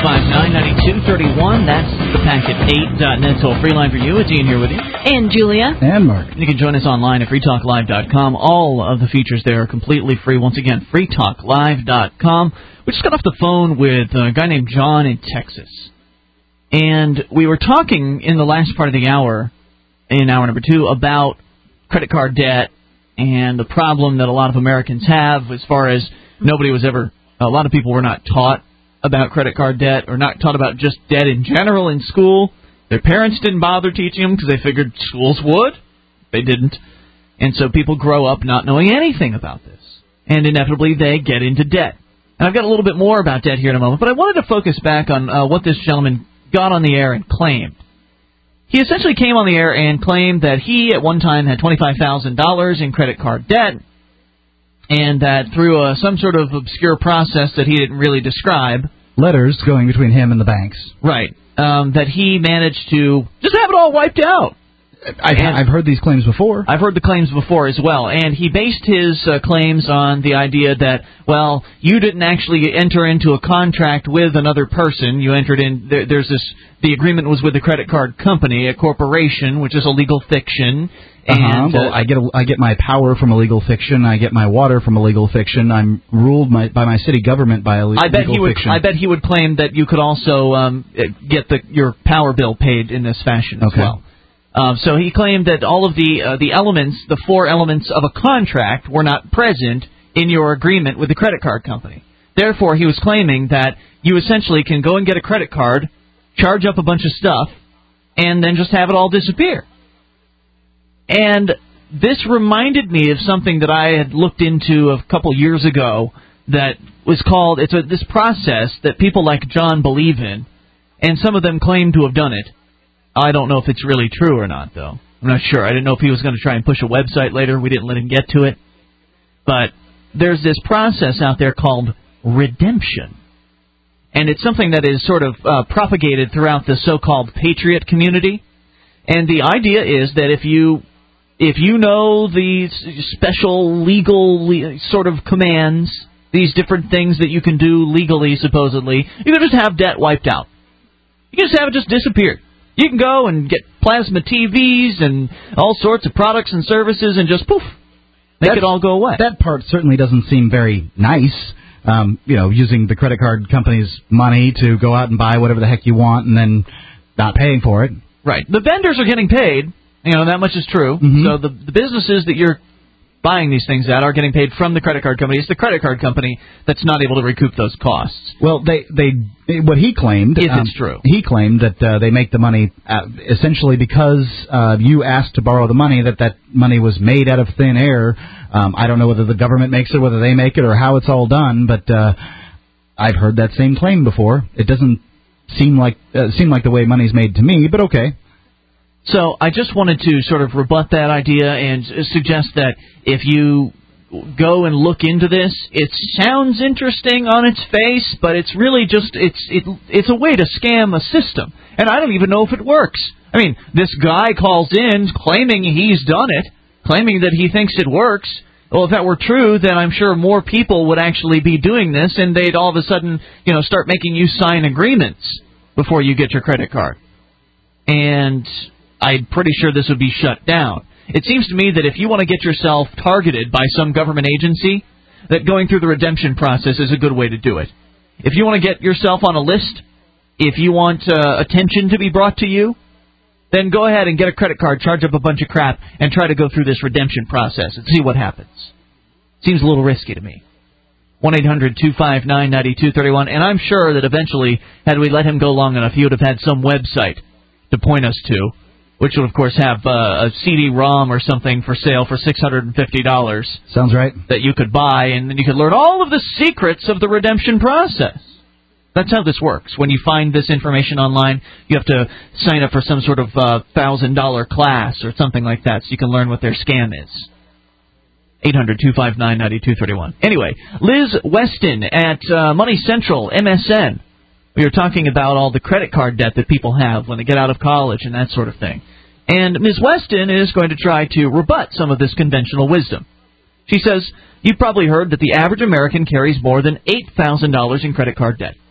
259-9231. That's the packet 8.net toll-free line for you. It's Ian here with you. And Julia. And Mark. You can join us online at freetalklive.com. All of the features there are completely free. Once again, freetalklive.com. We just got off the phone with a guy named John in Texas. And we were talking in the last part of the hour, in hour number 2, about credit card debt and the problem that a lot of Americans have as far as a lot of people were not taught about credit card debt or not taught about just debt in general in school. Their parents didn't bother teaching them because they figured schools would. They didn't. And so people grow up not knowing anything about this. And inevitably they get into debt. And I've got a little bit more about debt here in a moment, but I wanted to focus back on what this gentleman got on the air and claimed. He essentially came on the air and claimed that he at one time had $25,000 in credit card debt, and that through some sort of obscure process that he didn't really describe, letters going between him and the banks, right, that he managed to just have it all wiped out. I've heard these claims before. I've heard the claims before as well. And he based his claims on the idea that, well, you didn't actually enter into a contract with another person. You entered in, the agreement was with the credit card company, a corporation, which is a legal fiction. And well, I get my power from a legal fiction. I get my water from a legal fiction. I'm ruled by my city government by a legal fiction. I bet he would claim that you could also get your power bill paid in this fashion as well. So he claimed that all of the elements, the 4 elements of a contract, were not present in your agreement with the credit card company. Therefore, he was claiming that you essentially can go and get a credit card, charge up a bunch of stuff, and then just have it all disappear. And this reminded me of something that I had looked into a couple years ago that was called, this process that people like John believe in, and some of them claim to have done it. I don't know if it's really true or not, though. I'm not sure. I didn't know if he was going to try and push a website later. We didn't let him get to it. But there's this process out there called redemption. And it's something that is sort of propagated throughout the so-called patriot community. And the idea is that if you know these special legal sort of commands, these different things that you can do legally, supposedly, you can just have debt wiped out. You can just have it just disappear. You can go and get plasma TVs and all sorts of products and services and just, poof, make it all go away. That part certainly doesn't seem very nice, using the credit card company's money to go out and buy whatever the heck you want and then not paying for it. Right. The vendors are getting paid. That much is true. Mm-hmm. So the businesses that you're buying these things at are getting paid from the credit card company. It's the credit card company that's not able to recoup those costs. Well, what he claimed, if it's true, he claimed that they make the money essentially because you asked to borrow the money, that money was made out of thin air. I don't know whether the government makes it, whether they make it, or how it's all done, but I've heard that same claim before. It doesn't seem like the way money's made to me, but okay. So I just wanted to sort of rebut that idea and suggest that if you go and look into this, it sounds interesting on its face, but it's really just it's a way to scam a system. And I don't even know if it works. I mean, this guy calls in claiming he's done it, claiming that he thinks it works. Well, if that were true, then I'm sure more people would actually be doing this, and they'd all of a sudden, start making you sign agreements before you get your credit card. And I'm pretty sure this would be shut down. It seems to me that if you want to get yourself targeted by some government agency, that going through the redemption process is a good way to do it. If you want to get yourself on a list, if you want attention to be brought to you, then go ahead and get a credit card, charge up a bunch of crap, and try to go through this redemption process and see what happens. Seems a little risky to me. 1-800-259-9231, and I'm sure that eventually, had we let him go long enough, he would have had some website to point us to, which would, of course, have a CD-ROM or something for sale for $650. Sounds right. That you could buy, and then you could learn all of the secrets of the redemption process. That's how this works. When you find this information online, you have to sign up for some sort of $1,000 class or something like that so you can learn what their scam is. 800-259-9231. Anyway, Liz Weston at Money Central, MSN. We were talking about all the credit card debt that people have when they get out of college and that sort of thing. And Ms. Weston is going to try to rebut some of this conventional wisdom. She says, you've probably heard that the average American carries more than $8,000 in credit card debt.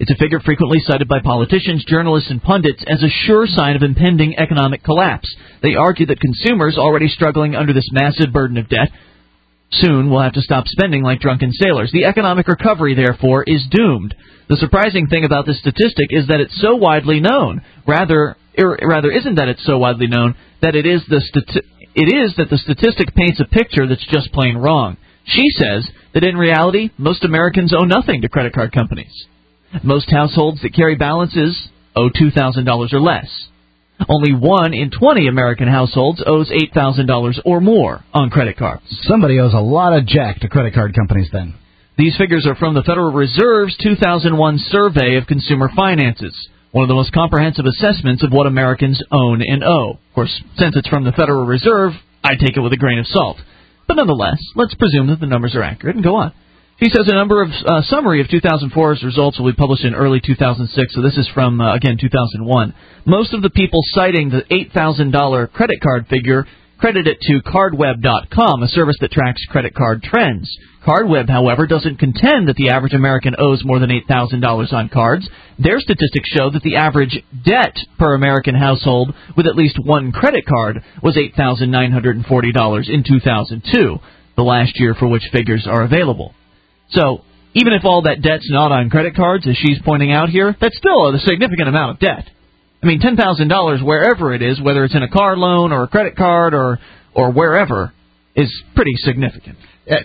It's a figure frequently cited by politicians, journalists, and pundits as a sure sign of impending economic collapse. They argue that consumers already struggling under this massive burden of debt soon will have to stop spending like drunken sailors. The economic recovery, therefore, is doomed. The surprising thing about this statistic is that it's so widely known. Rather, isn't that it's so widely known that it is that the statistic paints a picture that's just plain wrong. She says that in reality, most Americans owe nothing to credit card companies. Most households that carry balances owe $2,000 or less. Only 1 in 20 American households owes $8,000 or more on credit cards. Somebody owes a lot of jack to credit card companies then. These figures are from the Federal Reserve's 2001 survey of consumer finances, one of the most comprehensive assessments of what Americans own and owe. Of course, since it's from the Federal Reserve, I take it with a grain of salt. But nonetheless, let's presume that the numbers are accurate and go on. He says a summary of 2004's results will be published in early 2006, so this is from, again, 2001. Most of the people citing the $8,000 credit card figure credit it to CardWeb.com, a service that tracks credit card trends. CardWeb, however, doesn't contend that the average American owes more than $8,000 on cards. Their statistics show that the average debt per American household with at least one credit card was $8,940 in 2002, the last year for which figures are available. So, even if all that debt's not on credit cards, as she's pointing out here, that's still a significant amount of debt. I mean, $10,000 wherever it is, whether it's in a car loan or a credit card or wherever, is pretty significant.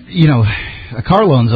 A car loan's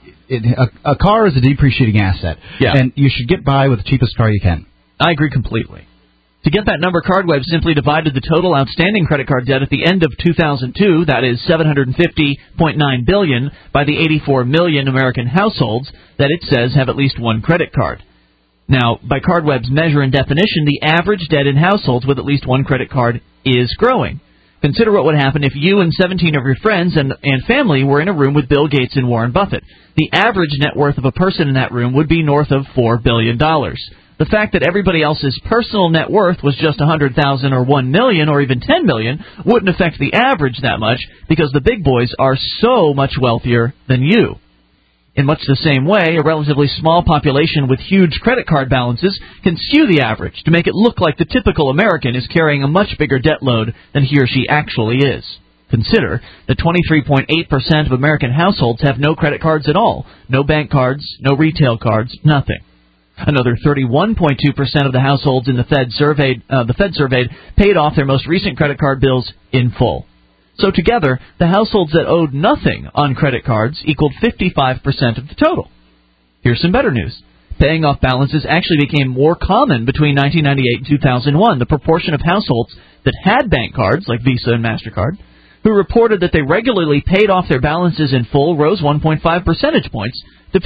a car is a depreciating asset, and you should get by with the cheapest car you can. I agree completely. To get that number, CardWeb simply divided the total outstanding credit card debt at the end of 2002, that is $750.9 billion, by the 84 million American households that it says have at least one credit card. Now, by CardWeb's measure and definition, the average debt in households with at least one credit card is growing. Consider what would happen if you and 17 of your friends and family were in a room with Bill Gates and Warren Buffett. The average net worth of a person in that room would be north of $4 billion. The fact that everybody else's personal net worth was just $100,000 or $1 million or even $10 million wouldn't affect the average that much because the big boys are so much wealthier than you. In much the same way, a relatively small population with huge credit card balances can skew the average to make it look like the typical American is carrying a much bigger debt load than he or she actually is. Consider that 23.8% of American households have no credit cards at all, no bank cards, no retail cards, nothing. Another 31.2% of the households in the Fed surveyed paid off their most recent credit card bills in full. So together, the households that owed nothing on credit cards equaled 55% of the total. Here's some better news. Paying off balances actually became more common between 1998 and 2001. The proportion of households that had bank cards, like Visa and MasterCard, who reported that they regularly paid off their balances in full rose 1.5 percentage points to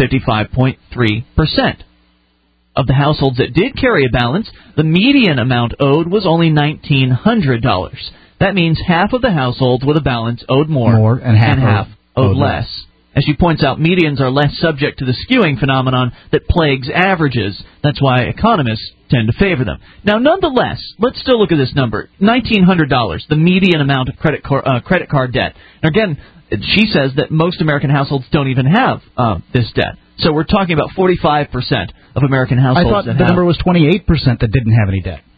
55.3%. Of the households that did carry a balance, the median amount owed was only $1,900. That means half of the households with a balance owed more and half owed less. As she points out, medians are less subject to the skewing phenomenon that plagues averages. That's why economists tend to favor them. Now, nonetheless, let's still look at this number, $1,900, the median amount of credit card debt. Now, again, she says that most American households don't even have this debt. So we're talking about 45% of American households. I thought the number was 28% that didn't have any debt.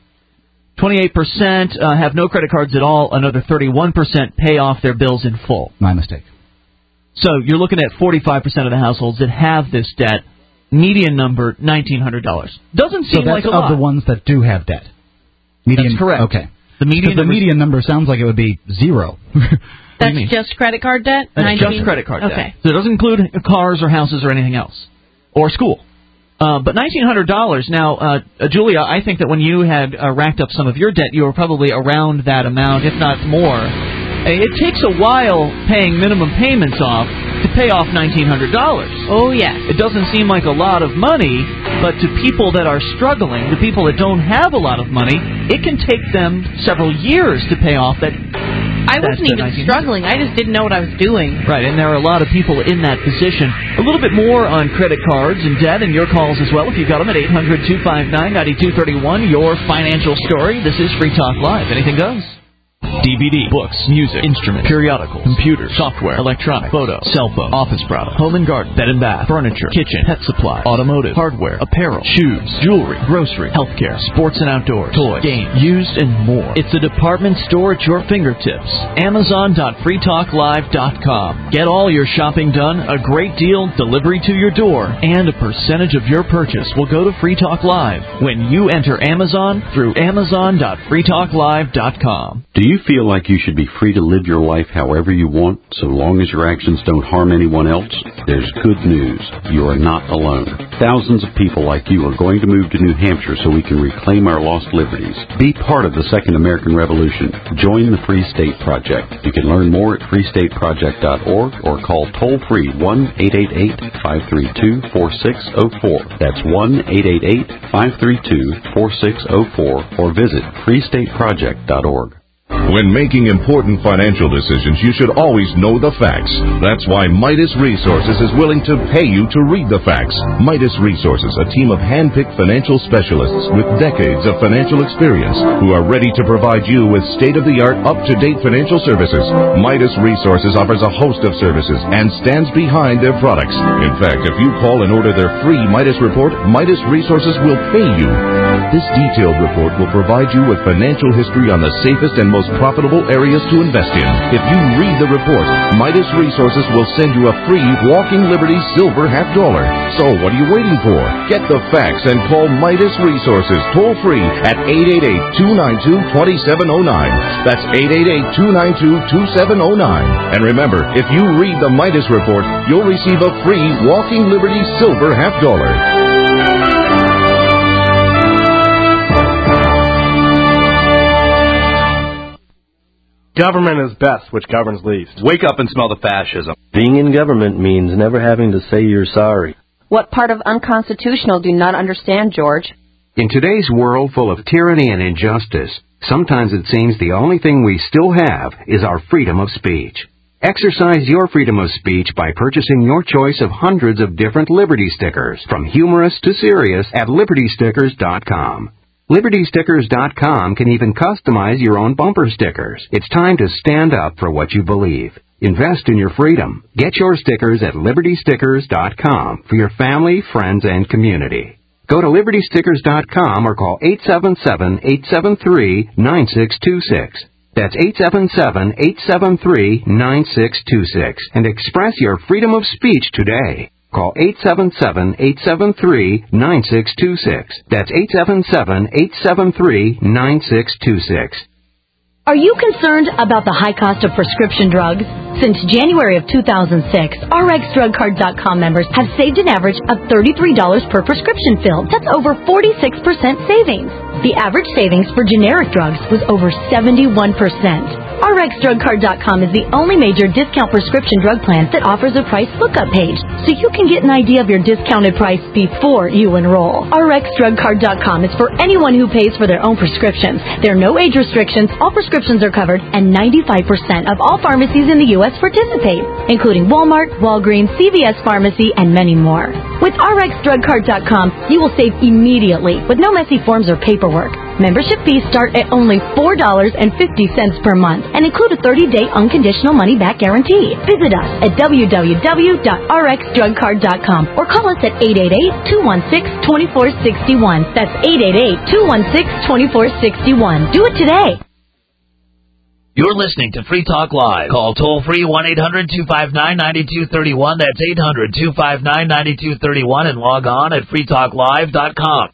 28% have no credit cards at all. Another 31% pay off their bills in full. My mistake. So you're looking at 45% of the households that have this debt. Median number, $1,900. Doesn't seem like a lot. So that's of the ones that do have debt. Median, that's correct. Okay. The median number sounds like it would be zero. That's just credit card debt? That's just credit card debt. So it doesn't include cars or houses or anything else. Or school. But $1,900, now, Julia, I think that when you had racked up some of your debt, you were probably around that amount, if not more. It takes a while paying minimum payments off to pay off $1,900. Oh, yeah. It doesn't seem like a lot of money, but to people that are struggling, to people that don't have a lot of money, it can take them several years to pay off that. I wasn't even struggling. I just didn't know what I was doing. Right, and there are a lot of people in that position. A little bit more on credit cards and debt and your calls as well. If you've got them at 800-259-9231, your financial story. This is Free Talk Live. Anything goes. DVD, books, music, instruments, periodicals, computers, software, electronic, photo, cell phone, office products, home and garden, bed and bath, furniture, kitchen, pet supply, automotive, hardware, apparel, shoes, jewelry, grocery, healthcare, sports and outdoors, toys, games, used, and more. It's a department store at your fingertips. Amazon.freetalklive.com. Get all your shopping done, a great deal, delivery to your door, and a percentage of your purchase will go to Free Talk Live when you enter Amazon through Amazon.freetalklive.com. Do you feel like you should be free to live your life however you want, so long as your actions don't harm anyone else? There's good news. You are not alone. Thousands of people like you are going to move to New Hampshire so we can reclaim our lost liberties. Be part of the Second American Revolution. Join the Free State Project. You can learn more at freestateproject.org or call toll-free 1-888-532-4604. That's 1-888-532-4604 or visit freestateproject.org. When making important financial decisions, you should always know the facts. That's why Midas Resources is willing to pay you to read the facts. Midas Resources, a team of hand-picked financial specialists with decades of financial experience who are ready to provide you with state-of-the-art, up-to-date financial services. Midas Resources offers a host of services and stands behind their products. In fact, if you call and order their free Midas report, Midas Resources will pay you. This detailed report will provide you with financial history on the safest and most profitable areas to invest in. If you read the report, Midas Resources will send you a free Walking Liberty silver $50. So what are you waiting for? Get the facts and call Midas Resources toll free at 888-292-2709. That's 888-292-2709. And remember, if you read the Midas report, you'll receive a free Walking Liberty silver $50. Government is best, which governs least. Wake up and smell the fascism. Being in government means never having to say you're sorry. What part of unconstitutional do you not understand, George? In today's world full of tyranny and injustice, sometimes it seems the only thing we still have is our freedom of speech. Exercise your freedom of speech by purchasing your choice of hundreds of different Liberty stickers, from humorous to serious, at LibertyStickers.com. LibertyStickers.com can even customize your own bumper stickers. It's time to stand up for what you believe. Invest in your freedom. Get your stickers at LibertyStickers.com for your family, friends, and community. Go to LibertyStickers.com or call 877-873-9626. That's 877-873-9626 and express your freedom of speech today. Call 877-873-9626. That's 877-873-9626. Are you concerned about the high cost of prescription drugs? Since January of 2006, RxDrugCard.com members have saved an average of $33 per prescription fill. That's over 46% savings. The average savings for generic drugs was over 71%. RxDrugCard.com is the only major discount prescription drug plan that offers a price lookup page, so you can get an idea of your discounted price before you enroll. RxDrugCard.com is for anyone who pays for their own prescriptions. There are no age restrictions, all prescriptions are covered, and 95% of all pharmacies in the U.S. participate, including Walmart, Walgreens, CVS Pharmacy, and many more. With RxDrugCard.com, you will save immediately with no messy forms or paperwork. Membership fees start at only $4.50 per month and include a 30-day unconditional money-back guarantee. Visit us at www.rxdrugcard.com or call us at 888-216-2461. That's 888-216-2461. Do it today. You're listening to Free Talk Live. Call toll-free 1-800-259-9231. That's 800-259-9231 and log on at freetalklive.com.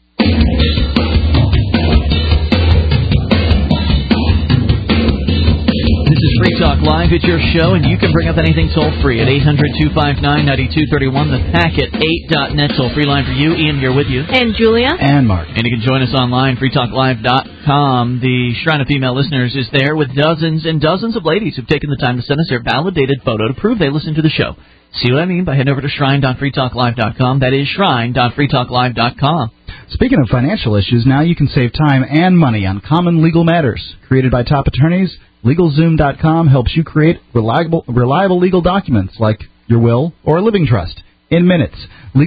This is Free Talk Live. It's your show, and you can bring up anything toll-free at 800-259-9231. The packet 8.net toll-free line for you. Ian here with you. And Julia. And Mark. And you can join us online, freetalklive.com. The Shrine of Female Listeners is there with dozens and dozens of ladies who've taken the time to send us their validated photo to prove they listen to the show. See what I mean by heading over to shrine.freetalklive.com. That is shrine.freetalklive.com. Speaking of financial issues, now you can save time and money on common legal matters. Created by top attorneys, LegalZoom.com helps you create reliable legal documents like your will or a living trust in minutes.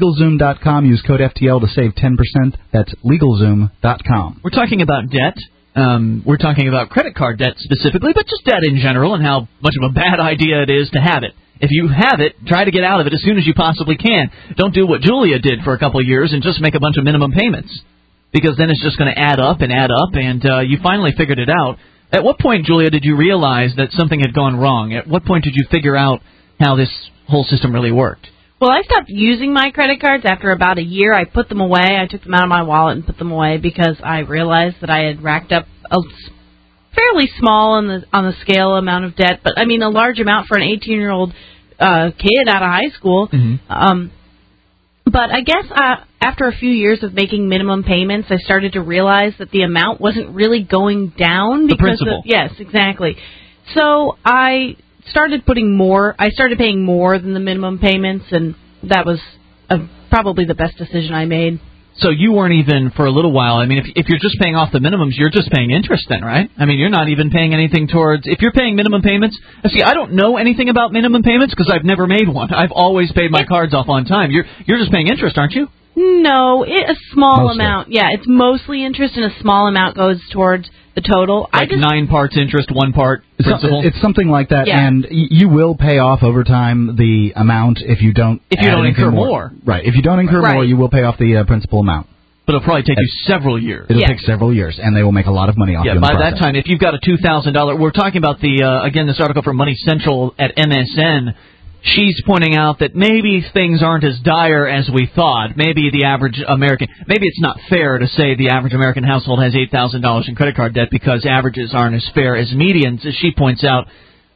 LegalZoom.com. Use code FTL to save 10%. That's LegalZoom.com. We're talking about debt. we're talking about credit card debt specifically, but just debt in general and how much of a bad idea it is to have it. If you have it, try to get out of it as soon as you possibly can. Don't do what Julia did for a couple of years and just make a bunch of minimum payments, because then it's just going to add up, and you finally figured it out. At what point, Julia, did you realize that something had gone wrong? At what point did you figure out how this whole system really worked? Well, I stopped using my credit cards after about a year. I put them away. I took them out of my wallet and put them away because I realized that I had racked up a fairly small on the scale amount of debt, but I mean a large amount for an 18-year-old kid out of high school. Mm-hmm. But I guess after a few years of making minimum payments, I started to realize that the amount wasn't really going down. The principal. Yes, exactly. So I started paying more than the minimum payments, and that was probably the best decision I made. So you weren't even, for a little while, I mean, if you're just paying off the minimums, you're just paying interest then, right? I mean, you're not even paying anything towards, if you're paying minimum payments, see, I don't know anything about minimum payments because I've never made one. I've always paid my cards off on time. You're just paying interest, aren't you? No, a small amount. Yeah, it's mostly interest, and a small amount goes towards the total. Like 9 parts interest, 1 part principal? It's something like that, yeah. And you will pay off over time the amount if you don't incur more. Right, if you don't incur more, you will pay off the principal amount. But it'll probably take you several years. It'll take several years, and they will make a lot of money off you in the by process. that time, if you've got a $2,000, we're talking about again, this article from Money Central at MSN. She's pointing out that maybe things aren't as dire as we thought. Maybe the average American, maybe it's not fair to say the average American household has $8,000 in credit card debt because averages aren't as fair as medians. As she points out,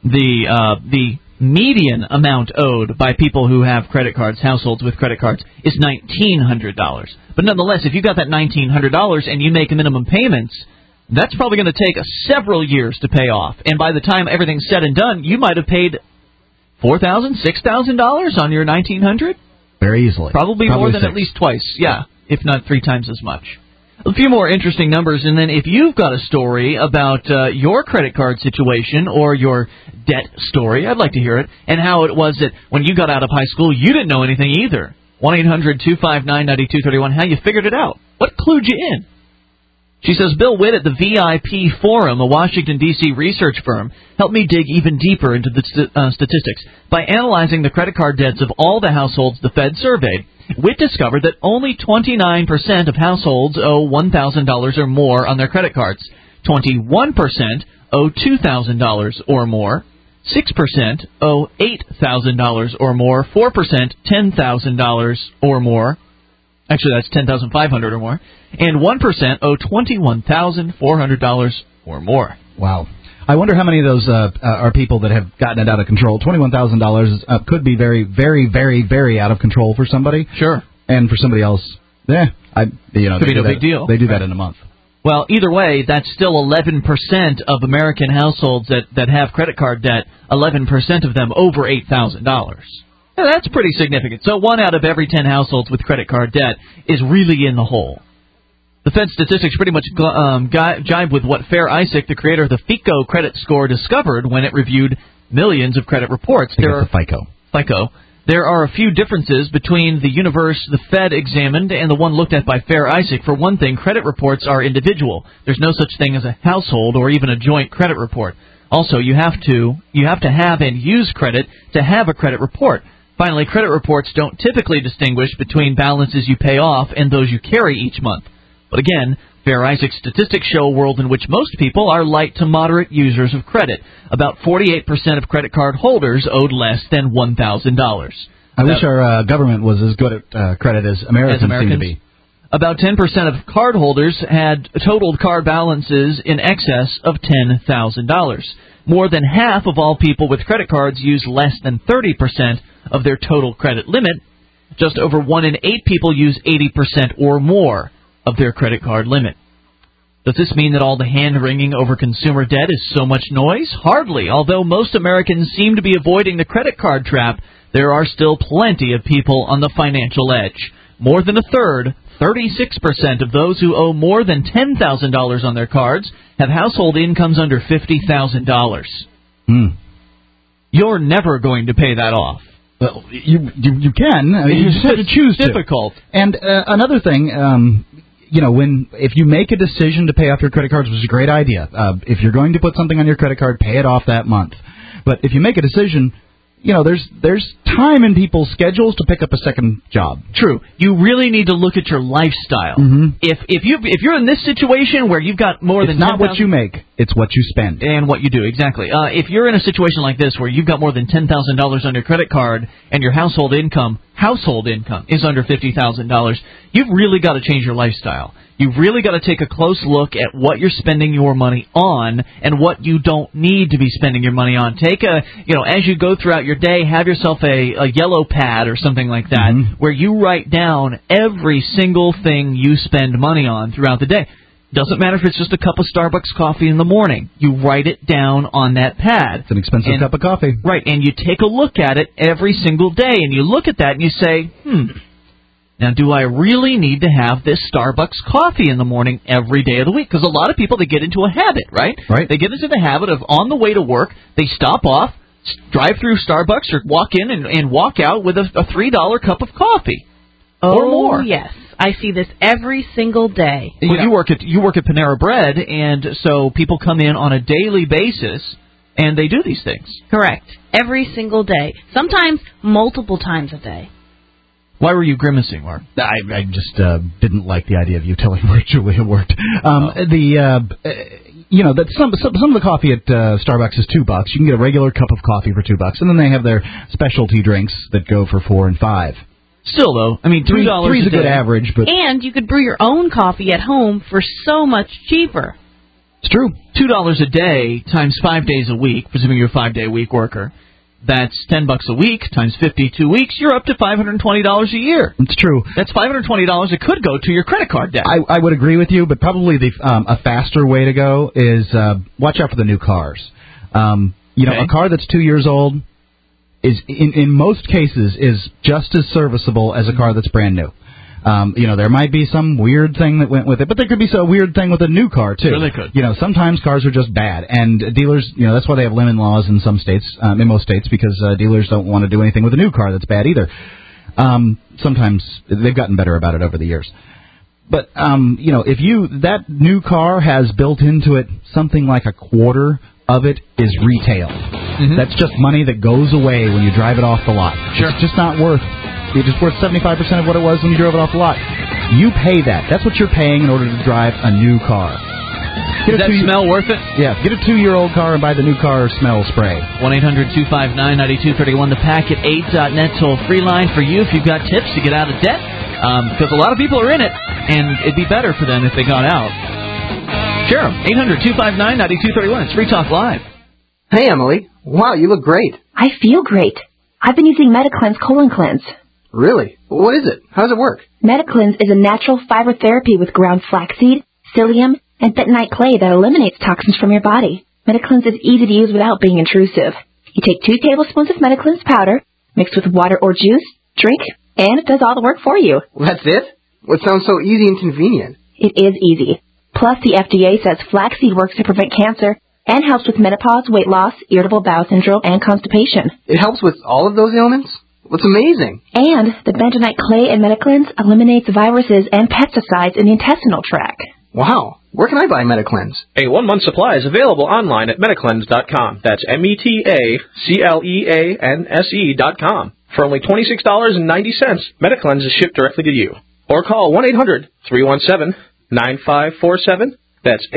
the median amount owed by people who have credit cards, households with credit cards, is $1,900. But nonetheless, if you got that $1,900 and you make minimum payments, that's probably going to take several years to pay off. And by the time everything's said and done, you might have paid $4,000, $6,000 on your $1,900? Very easily. Probably more than 6. at least twice, if not 3 times as much. A few more interesting numbers, and then if you've got a story about your credit card situation or your debt story, I'd like to hear it, and how it was that when you got out of high school, you didn't know anything either. 1-800-259-9231, how you figured it out. What clued you in? She says, Bill Witt at the VIP Forum, a Washington, D.C. research firm, helped me dig even deeper into the statistics. By analyzing the credit card debts of all the households the Fed surveyed, Witt discovered that only 29% of households owe $1,000 or more on their credit cards. 21% owe $2,000 or more. 6% owe $8,000 or more. 4% $10,000 or more. Actually, that's $10,500 or more. And 1% owe $21,400 or more. Wow. I wonder how many of those are people that have gotten it out of control. $21,000 could be very, very, very, very out of control for somebody. Sure. And for somebody else, could be no big deal. They do that in a month. Well, either way, that's still 11% of American households that have credit card debt. 11% of them over $8,000. That's pretty significant. So 1 out of every 10 households with credit card debt is really in the hole. The Fed statistics pretty much jibe with what Fair Isaac, the creator of the FICO credit score, discovered when it reviewed millions of credit reports. FICO. There are a few differences between the universe the Fed examined and the one looked at by Fair Isaac. For one thing, credit reports are individual. There's no such thing as a household or even a joint credit report. Also, you have to have and use credit to have a credit report. Finally, credit reports don't typically distinguish between balances you pay off and those you carry each month. But again, Fair Isaac's statistics show a world in which most people are light to moderate users of credit. About 48% of credit card holders owed less than $1,000. I wish our government was as good at credit as Americans seem to be. About 10% of cardholders had totaled card balances in excess of $10,000. More than half of all people with credit cards use less than 30% of their total credit limit. Just over 1 in 8 people use 80% or more of their credit card limit. Does this mean that all the hand-wringing over consumer debt is so much noise? Hardly. Although most Americans seem to be avoiding the credit card trap, there are still plenty of people on the financial edge. More than a third, 36% of those who owe more than $10,000 on their cards have household incomes under $50,000. You're never going to pay that off. Well, you can. I mean, you just have to choose to. Difficult. And another thing, if you make a decision to pay off your credit cards, which is a great idea, if you're going to put something on your credit card, pay it off that month. But if you make a decision, there's time in people's schedules to pick up a second job. True. You really need to look at your lifestyle. Mm-hmm. If you're in this situation where you've got more than it's not what you make, it's what you spend and what you do. Exactly. If you're in a situation like this where you've got more than $10,000 on your credit card and your household income is under $50,000, you've really got to change your lifestyle. You've really got to take a close look at what you're spending your money on and what you don't need to be spending your money on. As you go throughout your day, have yourself a yellow pad or something like that where you write down every single thing you spend money on throughout the day. Doesn't matter if it's just a cup of Starbucks coffee in the morning. You write it down on that pad. It's an expensive cup of coffee. Right, and you take a look at it every single day, and you look at that and you say, now, do I really need to have this Starbucks coffee in the morning every day of the week? Because a lot of people, they get into a habit, right? Right. They get into the habit of on the way to work, they stop off, drive through Starbucks, or walk in and walk out with a $3 cup of coffee or more. Oh, yes. I see this every single day. Well, you work at Panera Bread, and so people come in on a daily basis, and they do these things. Correct. Every single day. Sometimes multiple times a day. Why were you grimacing, Mark? I just didn't like the idea of you telling where Julia worked. Some of the coffee at Starbucks is $2. You can get a regular cup of coffee for $2, and then they have their specialty drinks that go for $4 and $5. Still, though, I mean, $3 is a good average, but and you could brew your own coffee at home for so much cheaper. It's true. $2 a day times 5 days a week, presuming you're a 5-day-a-week worker. That's $10 a week times 52 weeks. You're up to $520 a year. It's true. That's $520 that could go to your credit card debt. I would agree with you, but probably a faster way to go is watch out for the new cars. A car that's 2 years old is in most cases is just as serviceable as a car that's brand new. There might be some weird thing that went with it, but there could be some weird thing with a new car, too. Really could. Sometimes cars are just bad, and dealers, that's why they have lemon laws in some states, in most states, because dealers don't want to do anything with a new car that's bad either. Sometimes they've gotten better about it over the years. But, if that new car has built into it something like a quarter of it is retail. Mm-hmm. That's just money that goes away when you drive it off the lot. Sure. It's just not worth... It's just worth 75% of what it was when you drove it off the lot. You pay that. That's what you're paying in order to drive a new car. Is that smell worth it? Yeah. Get a 2-year-old car and buy the new car smell spray. 1-800-259-9231, the packet8.net toll-free line for you if you've got tips to get out of debt. Because a lot of people are in it, and it'd be better for them if they got out. Share them. 800-259-9231. It's Free Talk Live. Hey, Emily. Wow, you look great. I feel great. I've been using MetaCleanse Colon Cleanse. Really? What is it? How does it work? MetaCleanse is a natural fiber therapy with ground flaxseed, psyllium, and bentonite clay that eliminates toxins from your body. MetaCleanse is easy to use without being intrusive. You take 2 tablespoons of MetaCleanse powder, mix with water or juice, drink, and it does all the work for you. Well, that's it? Well, it sounds so easy and convenient. It is easy. Plus, the FDA says flaxseed works to prevent cancer and helps with menopause, weight loss, irritable bowel syndrome, and constipation. It helps with all of those ailments? What's amazing? And the bentonite clay in MetaCleanse eliminates viruses and pesticides in the intestinal tract. Wow. Where can I buy MetaCleanse? A 1-month supply is available online at MetaCleanse.com. That's METACLEANSE.com. For only $26.90, MetaCleanse is shipped directly to you. Or call 1-800-317-9547. That's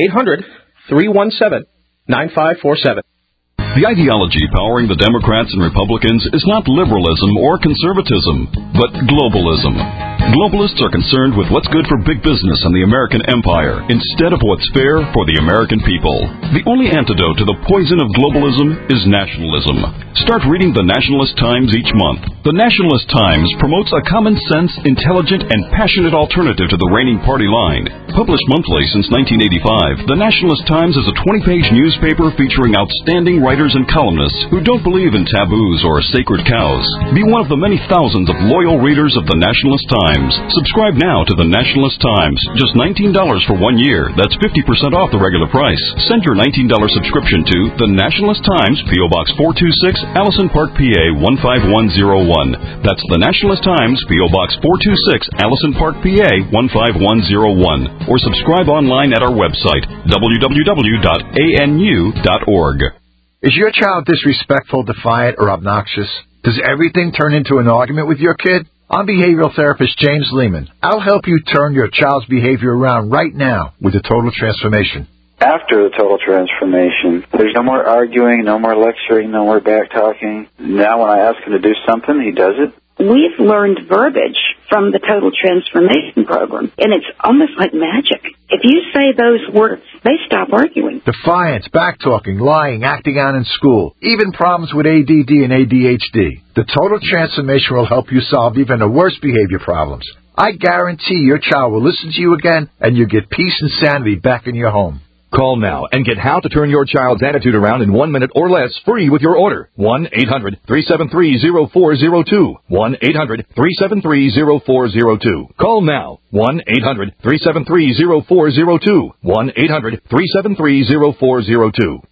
800-317-9547. The ideology powering the Democrats and Republicans is not liberalism or conservatism, but globalism. Globalists are concerned with what's good for big business and the American empire instead of what's fair for the American people. The only antidote to the poison of globalism is nationalism. Start reading the Nationalist Times each month. The Nationalist Times promotes a common sense, intelligent, and passionate alternative to the reigning party line. Published monthly since 1985, the Nationalist Times is a 20-page newspaper featuring outstanding writers and columnists who don't believe in taboos or sacred cows. Be one of the many thousands of loyal readers of the Nationalist Times. Times. Subscribe now to the Nationalist Times. Just $19 for 1 year. That's 50% off the regular price. Send your $19 subscription to the Nationalist Times, P.O. Box 426, Allison Park, PA 15101. That's the Nationalist Times, P.O. Box 426, Allison Park, PA 15101. Or subscribe online at our website, www.anu.org. Is your child disrespectful, defiant, or obnoxious? Does everything turn into an argument with your kid? I'm behavioral therapist James Lehman. I'll help you turn your child's behavior around right now with the Total Transformation. After the Total Transformation, there's no more arguing, no more lecturing, no more back-talking. Now when I ask him to do something, he does it. We've learned verbiage from the Total Transformation Program, and it's almost like magic. If you say those words, they stop arguing. Defiance, back-talking, lying, acting out in school, even problems with ADD and ADHD. The Total Transformation will help you solve even the worst behavior problems. I guarantee your child will listen to you again, and you'll get peace and sanity back in your home. Call now and get how to turn your child's attitude around in 1 minute or less free with your order. 1-800-373-0402. 1-800-373-0402. Call now. 1-800-373-0402. 1-800-373-0402.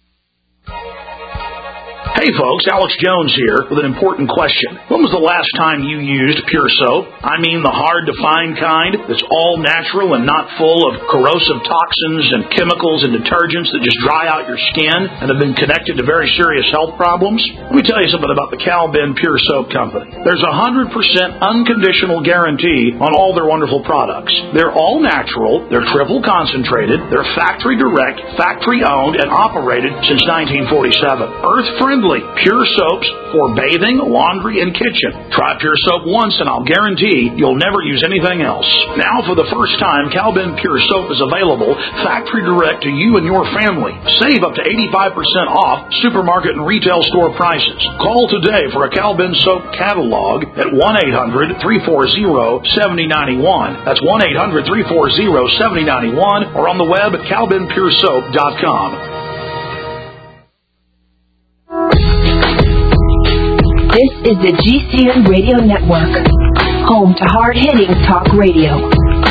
Hey folks, Alex Jones here with an important question. When was the last time you used Pure Soap? I mean the hard-to-find kind that's all natural and not full of corrosive toxins and chemicals and detergents that just dry out your skin and have been connected to very serious health problems? Let me tell you something about the Cal Ben Pure Soap Company. There's a 100% unconditional guarantee on all their wonderful products. They're all natural, they're triple concentrated, they're factory direct, factory owned, and operated since 1947. Earth-friendly pure soaps for bathing, laundry, and kitchen. Try Pure Soap once and I'll guarantee you'll never use anything else. Now for the first time, Cal Ben Pure Soap is available factory direct to you and your family. Save up to 85% off supermarket and retail store prices. Call today for a Cal Ben Soap catalog at 1-800-340-7091. That's 1-800-340-7091 or on the web at calbenpuresoap.com. This is the GCN Radio Network, home to hard-hitting talk radio.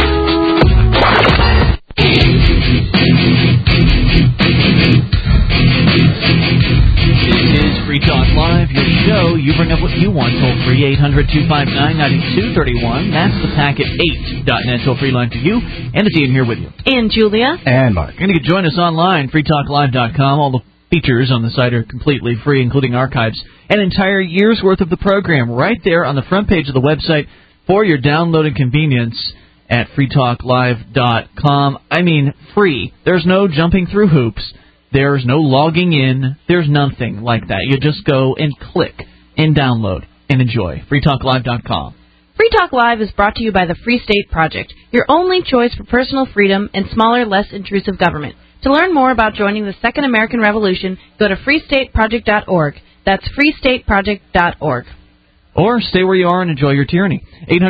This is Free Talk Live, your show. You bring up what you want, toll free, 800-259-9231. That's the packet 8.net toll-free line for you. And it's Ian here with you. And Julia. And Mark. You're going to join us online, freetalklive.com. All the features on the site are completely free, including archives. An entire year's worth of the program right there on the front page of the website for your downloading convenience at freetalklive.com. I mean, free. There's no jumping through hoops. There's no logging in. There's nothing like that. You just go and click and download and enjoy. freetalklive.com. Free Talk Live is brought to you by the Free State Project, your only choice for personal freedom and smaller, less intrusive government. To learn more about joining the Second American Revolution, go to freestateproject.org. That's freestateproject.org. Or stay where you are and enjoy your tyranny.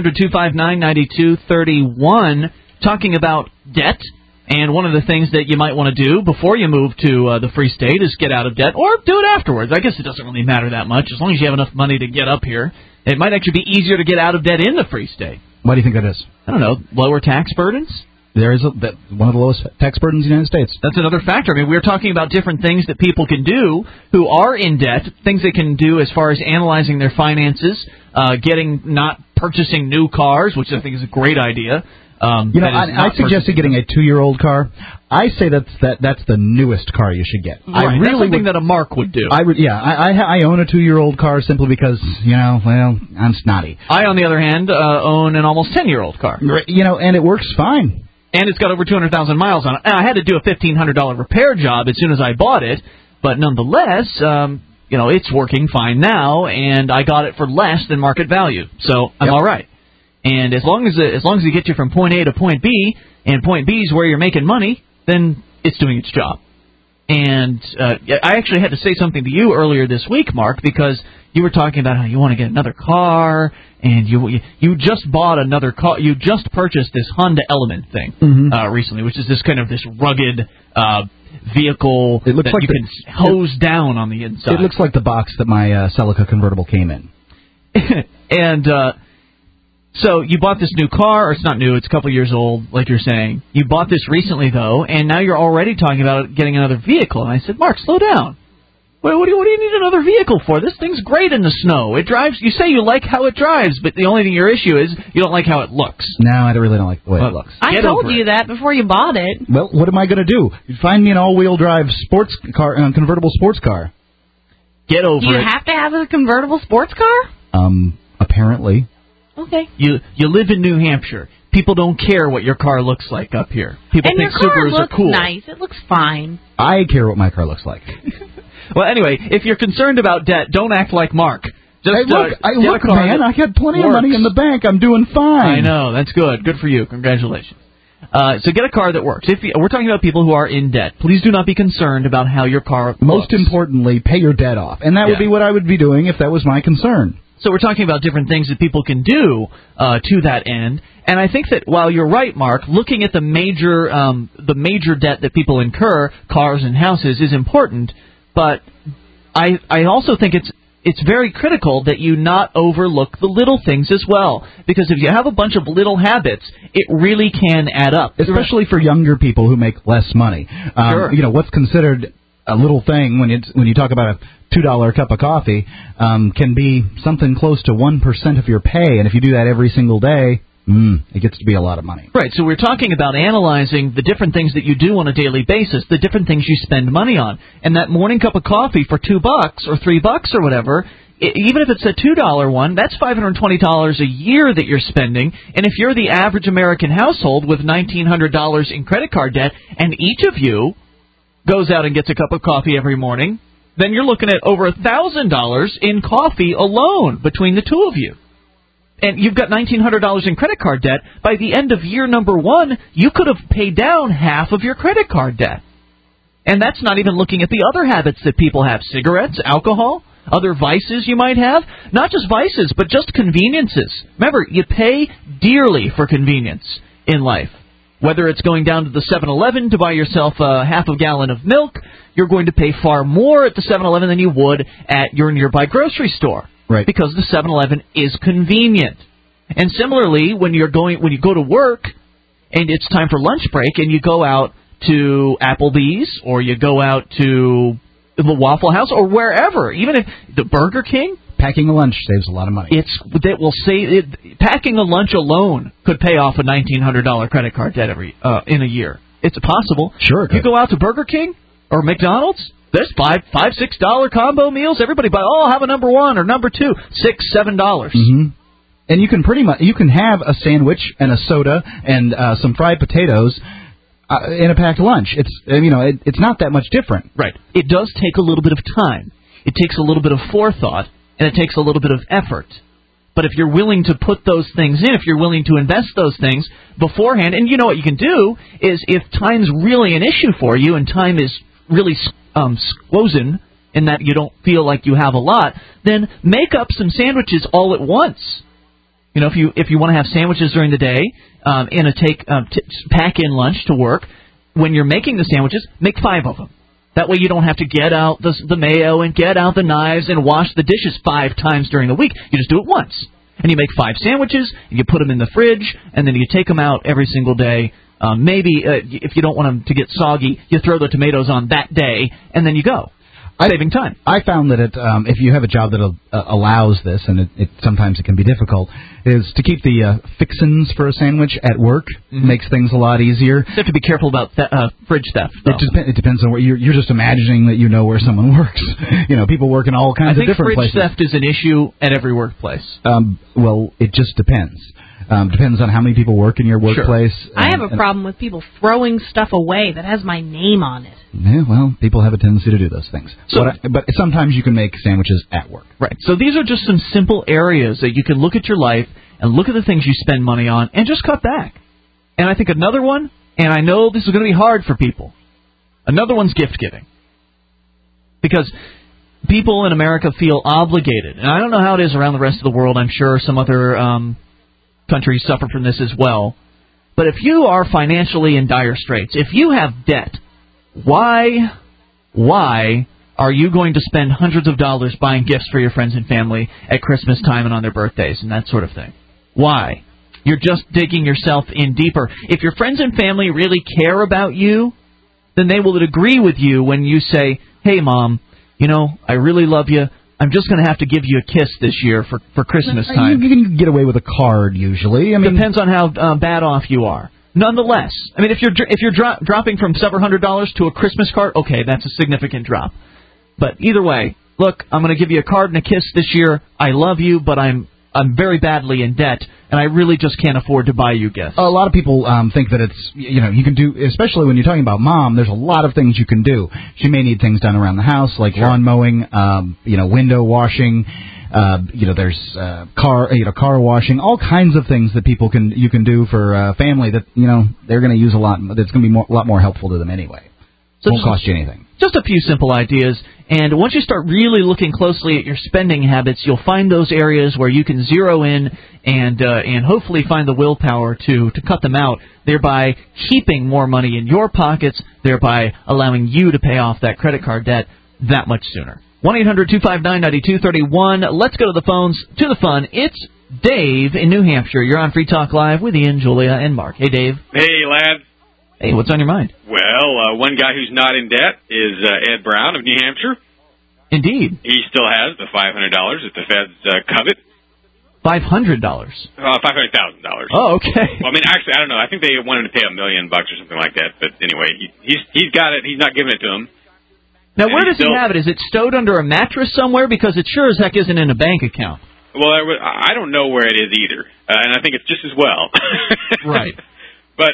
800-259-9231, talking about debt. And one of the things that you might want to do before you move to the Free State is get out of debt, or do it afterwards. I guess it doesn't really matter that much. As long as you have enough money to get up here, it might actually be easier to get out of debt in the Free State. Why do you think that is? I don't know. Lower tax burdens? There is one of the lowest tax burdens in the United States. That's another factor. I mean, we're talking about different things that people can do who are in debt, things they can do as far as analyzing their finances, not purchasing new cars, which I think is a great idea. I suggested getting a 2-year-old car. I say that's the newest car you should get. Right, that's something that a Mark would do. I own a 2-year-old car simply because, I'm snotty. I, on the other hand, own an almost 10-year-old car. And it works fine. And it's got over 200,000 miles on it. And I had to do a $1,500 repair job as soon as I bought it, but nonetheless, it's working fine now, and I got it for less than market value, so I'm all right. And as long as it gets you from point A to point B, and point B is where you're making money, then it's doing its job. And I actually had to say something to you earlier this week, Mark, because you were talking about how you want to get another car, and you just bought another car. You just purchased this Honda Element thing recently, which is this kind of this rugged vehicle that you can hose down on the inside. It looks like the box that my Celica convertible came in. And So you bought this new car, or it's not new, it's a couple years old, like you're saying. You bought this recently, though, and now you're already talking about getting another vehicle. And I said, Mark, slow down. What do you need another vehicle for? This thing's great in the snow. It drives. You say you like how it drives, but the only thing your issue is you don't like how it looks. No, I really don't like the way it looks. I told you that before you bought it. Well, what am I going to do? Find me an all-wheel drive sports car, convertible sports car. Get over it. Do you have to have a convertible sports car? Apparently. Okay. You live in New Hampshire. People don't care what your car looks like up here. People and think your car Subarus looks are cool. nice. It looks fine. I care what my car looks like. Well, anyway, if you're concerned about debt, don't act like Mark. Just look, man, I got plenty of money in the bank. I'm doing fine. I know. That's good. Good for you. Congratulations. So get a car that works. We're talking about people who are in debt. Please do not be concerned about how your car looks. Most importantly, pay your debt off. And that would be what I would be doing if that was my concern. So we're talking about different things that people can do to that end. And I think that while you're right, Mark, looking at the major debt that people incur, cars and houses, is important. But I also think it's very critical that you not overlook the little things as well. Because if you have a bunch of little habits, it really can add up. Especially for younger people who make less money. Sure. You know, what's considered a little thing when you talk about a $2 cup of coffee can be something close to 1% of your pay. And if you do that every single day, it gets to be a lot of money. Right, so we're talking about analyzing the different things that you do on a daily basis, the different things you spend money on. And that morning cup of coffee for $2 or $3 or whatever, even if it's a $2 one, that's $520 a year that you're spending. And if you're the average American household with $1,900 in credit card debt, and each of you goes out and gets a cup of coffee every morning, then you're looking at over $1,000 in coffee alone between the two of you. And you've got $1,900 in credit card debt. By the end of year number 1, you could have paid down half of your credit card debt. And that's not even looking at the other habits that people have. Cigarettes, alcohol, other vices you might have. Not just vices, but just conveniences. Remember, you pay dearly for convenience in life. Whether it's going down to the 7-Eleven to buy yourself a half a gallon of milk, you're going to pay far more at the 7-Eleven than you would at your nearby grocery store. Right. Because the 7-Eleven is convenient. And similarly, when you go to work and it's time for lunch break and you go out to Applebee's or you go out to the Waffle House or wherever, even if the Burger King, packing a lunch saves a lot of money. Packing a lunch alone could pay off a $1,900 credit card debt in a year. It's possible. Sure. It could. You go out to Burger King or McDonald's. There's $5-6 combo meals. Everybody buy. Oh, I'll have a number 1 or number 2. $6-7. Mm-hmm. And you can have a sandwich and a soda and some fried potatoes in a packed lunch. It's not that much different. Right. It does take a little bit of time. It takes a little bit of forethought, and it takes a little bit of effort. But if you're willing to put those things in, if you're willing to invest those things beforehand, and you know what you can do is if time's really an issue for you and time is really squozen in that you don't feel like you have a lot, then make up some sandwiches all at once. You know, if you want to have sandwiches during the day, pack in lunch to work. When you're making the sandwiches, make 5 of them. That way you don't have to get out the mayo and get out the knives and wash the dishes 5 times during the week. You just do it once. And you make 5 sandwiches, and you put them in the fridge, and then you take them out every single day. Maybe if you don't want them to get soggy, you throw the tomatoes on that day, and then you go, saving time. I found that if you have a job that allows this, and sometimes it can be difficult, is to keep the fixins for a sandwich at work. Makes things a lot easier. You have to be careful about fridge theft, though. It depends on where you're just imagining that you know where someone works. People work in all kinds of different places. I think fridge theft is an issue at every workplace. Well, it just depends. Depends on how many people work in your workplace. Sure. I have a problem with people throwing stuff away that has my name on it. Yeah, well, people have a tendency to do those things. But sometimes you can make sandwiches at work. Right. So these are just some simple areas that you can look at your life and look at the things you spend money on and just cut back. And I think another one, and I know this is going to be hard for people, another one's gift giving. Because people in America feel obligated. And I don't know how it is around the rest of the world. I'm sure some other countries suffer from this as well. But if you are financially in dire straits, if you have debt, why are you going to spend hundreds of dollars buying gifts for your friends and family at Christmas time and on their birthdays and that sort of thing? Why? you're just digging yourself in deeper. If your friends and family really care about you, then they will agree with you when you say, hey, Mom, I really love you. I'm just going to have to give you a kiss this year for Christmas time. You can get away with a card usually. Depends on how bad off you are. Nonetheless, if you're dropping from several $100s to a Christmas card, okay, that's a significant drop. But either way, look, I'm going to give you a card and a kiss this year. I love you, but I'm very badly in debt, and I really just can't afford to buy you gifts. A lot of people think that it's, you can do, especially when you're talking about Mom, there's a lot of things you can do. She may need things done around the house, like lawn mowing, window washing, there's car washing, all kinds of things that you can do for family that, they're going to use a lot, that's going to be a lot more helpful to them anyway. So won't cost you anything. Just a few simple ideas, and once you start really looking closely at your spending habits, you'll find those areas where you can zero in and hopefully find the willpower to cut them out, thereby keeping more money in your pockets, thereby allowing you to pay off that credit card debt that much sooner. 1-800-259-9231. Let's go to the phones, to the fun. It's Dave in New Hampshire. You're on Free Talk Live with Ian, Julia, and Mark. Hey, Dave. Hey, lad. Hey, what's on your mind? Well, one guy who's not in debt is Ed Brown of New Hampshire. Indeed. He still has the $500 that the feds covet. $500? $500,000. Oh, okay. Well, actually, I don't know. I think they wanted to pay $1 million or something like that. But anyway, he's got it. He's not giving it to him. Now, where does he have it? Is it stowed under a mattress somewhere? Because it sure as heck isn't in a bank account. Well, I don't know where it is either, and I think it's just as well. Right. But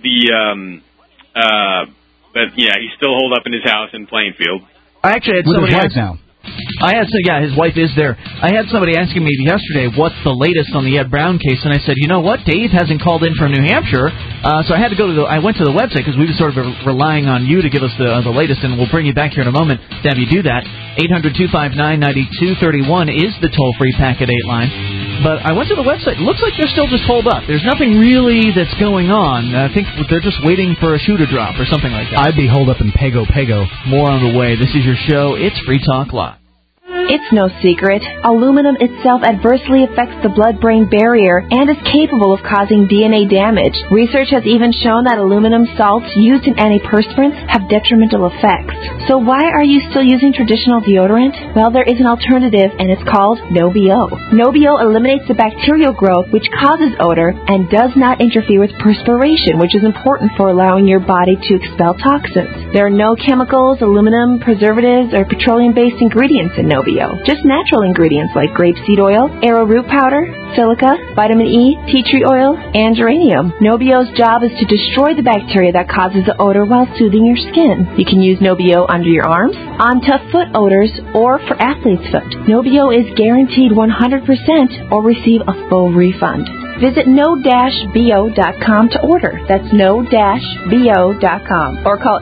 yeah, he's still holed up in his house in Plainfield. I actually had somebody ask now. His wife is there. I had somebody asking me yesterday what's the latest on the Ed Brown case, and I said, you know what, Dave hasn't called in from New Hampshire, so I had to I went to the website because we were sort of relying on you to give us the latest, and we'll bring you back here in a moment to have you do that. 800-259-9231 is the toll-free Packet 8 line. But I went to the website. It looks like they're still just holed up. There's nothing really that's going on. I think they're just waiting for a shoe to drop or something like that. I'd be holed up in Pago. More on the way. This is your show. It's Free Talk Live. It's no secret. Aluminum itself adversely affects the blood-brain barrier and is capable of causing DNA damage. Research has even shown that aluminum salts used in antiperspirants have detrimental effects. So why are you still using traditional deodorant? Well, there is an alternative, and it's called No-BO. No-BO eliminates the bacterial growth, which causes odor, and does not interfere with perspiration, which is important for allowing your body to expel toxins. There are no chemicals, aluminum, preservatives, or petroleum-based ingredients in No-BO. Just natural ingredients like grapeseed oil, arrowroot powder, silica, vitamin E, tea tree oil, and geranium. No-BO's job is to destroy the bacteria that causes the odor while soothing your skin. You can use No-BO under your arms, on tough foot odors, or for athlete's foot. No-BO is guaranteed 100% or receive a full refund. Visit no-bo.com to order. That's no-bo.com. Or call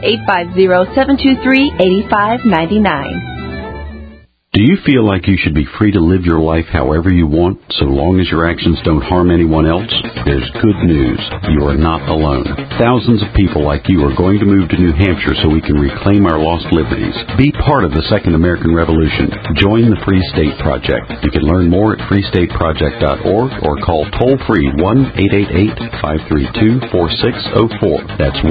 850-723-8599. Do you feel like you should be free to live your life however you want, so long as your actions don't harm anyone else? There's good news. You are not alone. Thousands of people like you are going to move to New Hampshire so we can reclaim our lost liberties. Be part of the Second American Revolution. Join the Free State Project. You can learn more at freestateproject.org or call toll-free 1-888-532-4604. That's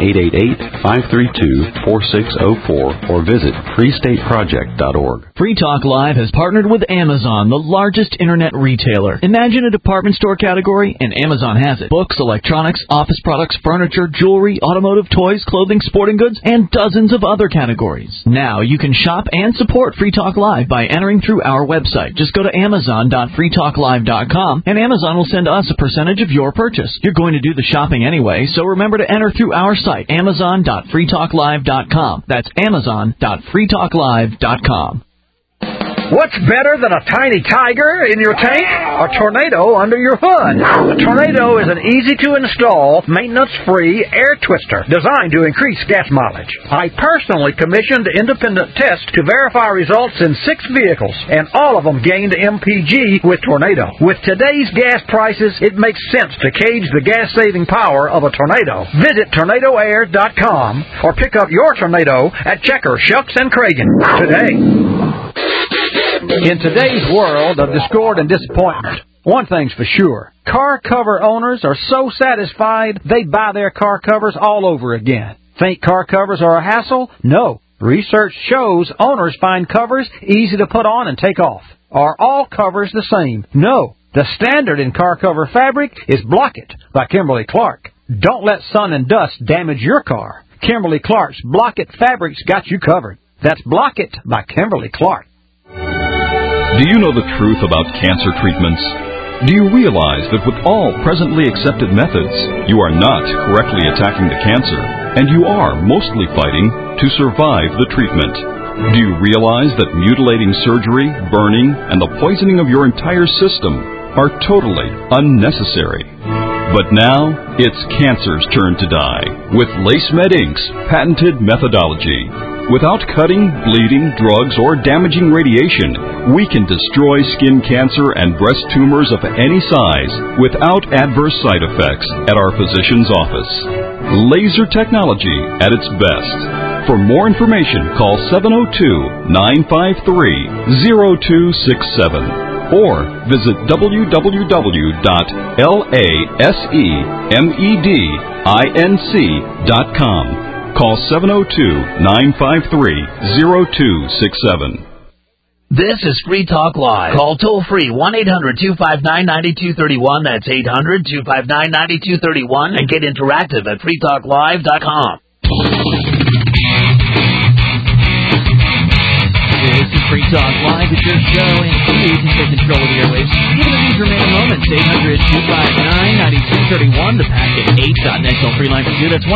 1-888-532-4604 or visit freestateproject.org. Free Talk Live has partnered with Amazon, the largest internet retailer. Imagine a department store category, and Amazon has it. Books, electronics, office products, furniture, jewelry, automotive, toys, clothing, sporting goods, and dozens of other categories. Now you can shop and support Free Talk Live by entering through our website. Just go to amazon.freetalklive.com, and Amazon will send us a percentage of your purchase. You're going to do the shopping anyway, so remember to enter through our site, amazon.freetalklive.com. That's amazon.freetalklive.com. What's better than a tiny tiger in your tank? A tornado under your hood. A tornado is an easy-to-install, maintenance-free air twister designed to increase gas mileage. I personally commissioned independent tests to verify results in 6 vehicles, and all of them gained MPG with Tornado. With today's gas prices, it makes sense to gauge the gas-saving power of a tornado. Visit tornadoair.com or pick up your tornado at Checker, Shucks, and Cragen today. In today's world of discord and disappointment, One thing's for sure. Car cover owners are so satisfied they buy their car covers all over again. Think car covers are a hassle? No. Research shows owners find covers easy to put on and take off. Are all covers the same? No. The standard in car cover fabric is Block-It by Kimberly-Clark. Don't let sun and dust damage your car. Kimberly-Clark's Block-It fabrics got you covered. That's Block-It by Kimberly-Clark. Do you know the truth about cancer treatments? Do you realize that with all presently accepted methods, you are not correctly attacking the cancer, and you are mostly fighting to survive the treatment? Do you realize that mutilating surgery, burning, and the poisoning of your entire system are totally unnecessary? But now, it's cancer's turn to die with LaceMed Inc.'s patented methodology. Without cutting, bleeding, drugs, or damaging radiation, we can destroy skin cancer and breast tumors of any size without adverse side effects at our physician's office. Laser technology at its best. For more information, call 702-953-0267 or visit www.lasemedinc.com. Call 702-953-0267. This is Free Talk Live. Call toll-free 1-800-259-9231. That's 800-259-9231. And get interactive at freetalklive.com. This is Free Talk Live. It's your show, and you can take control of the airwaves. Even in these remaining moments, 800-259-9231. The packet 8.net. Call free line for you. That's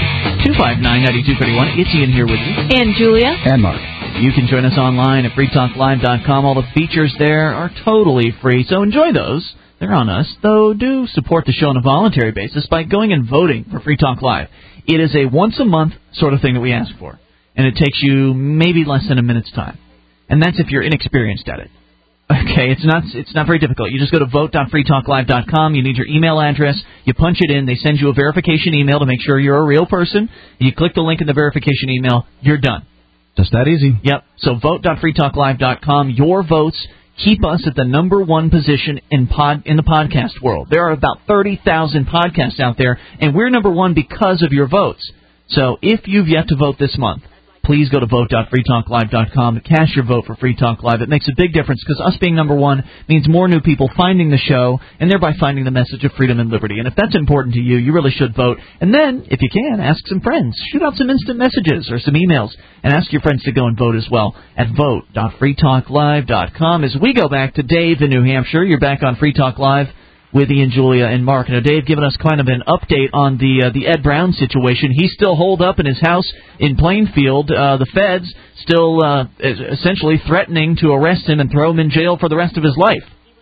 1-800-259-9231. It's Ian here with you. And Julia. And Mark. You can join us online at freetalklive.com. All the features there are totally free, so enjoy those. They're on us, though do support the show on a voluntary basis by going and voting for Free Talk Live. It is a once-a-month sort of thing that we ask for, and it takes you maybe less than a minute's time. And that's if you're inexperienced at it. Okay, it's not very difficult. You just go to vote.freetalklive.com. You need your email address. You punch it in. They send you a verification email to make sure you're a real person. You click the link in the verification email. You're done. Just that easy. Yep. So vote.freetalklive.com. Your votes keep us at the number one position in the podcast world. There are about 30,000 podcasts out there, and we're number one because of your votes. So if you've yet to vote this month, please go to vote.freetalklive.com and cast your vote for Free Talk Live. It makes a big difference because us being number one means more new people finding the show and thereby finding the message of freedom and liberty. And if that's important to you, you really should vote. And then, if you can, ask some friends. Shoot out some instant messages or some emails and ask your friends to go and vote as well at vote.freetalklive.com. As we go back to Dave in New Hampshire, you're back on Free Talk Live with Ian, Julia, and Mark. Now, Dave giving us kind of an update on the Ed Brown situation. He's still holed up in his house in Plainfield. The feds still essentially threatening to arrest him and throw him in jail for the rest of his life.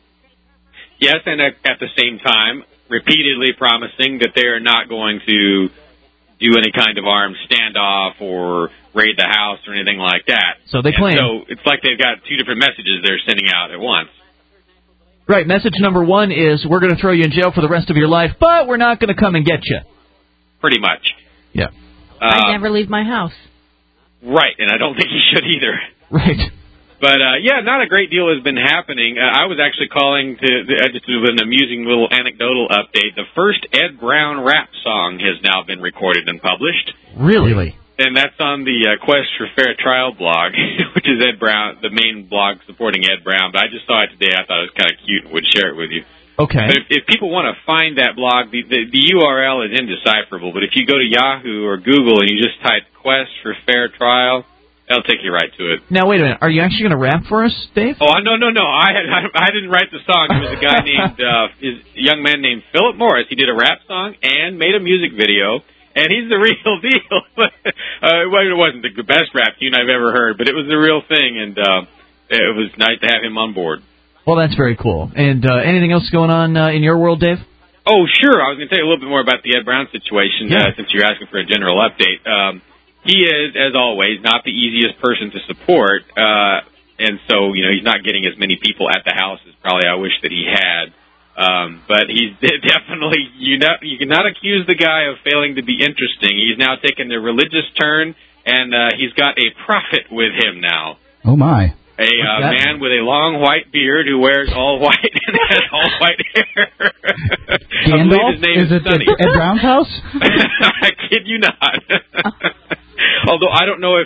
Yes, and at the same time, repeatedly promising that they are not going to do any kind of armed standoff or raid the house or anything like that. So they claim. So it's like they've got two different messages they're sending out at once. Right, message number one is, we're going to throw you in jail for the rest of your life, but we're not going to come and get you. Pretty much. Yeah. I never leave my house. Right, and I don't think you should either. Right. But, not a great deal has been happening. I was actually calling to just do an amusing little anecdotal update. The first Ed Brown rap song has now been recorded and published. Really? And that's on the Quest for Fair Trial blog, which is Ed Brown, the main blog supporting Ed Brown. But I just saw it today. I thought it was kind of cute and would share it with you. Okay. But if people want to find that blog, the URL is indecipherable. But if you go to Yahoo or Google and you just type Quest for Fair Trial, that'll take you right to it. Now, wait a minute. Are you actually going to rap for us, Dave? Oh, no. I didn't write the song. It was a guy named, a young man named Philip Morris. He did a rap song and made a music video. And he's the real deal. It wasn't the best rap tune I've ever heard, but it was the real thing, and it was nice to have him on board. Well, that's very cool. And anything else going on in your world, Dave? Oh, sure. I was going to tell you a little bit more about the Ed Brown situation, since you're asking for a general update. He is, as always, not the easiest person to support, and so he's not getting as many people at the house as probably I wish that he had. But he's definitely, you cannot accuse the guy of failing to be interesting. He's now taken the religious turn, and he's got a prophet with him now. Oh, my. A man with a long white beard who wears all white and has all white hair. Gandalf? His name Is it Sonny. Ed Brown's house? I kid you not. Although I don't know if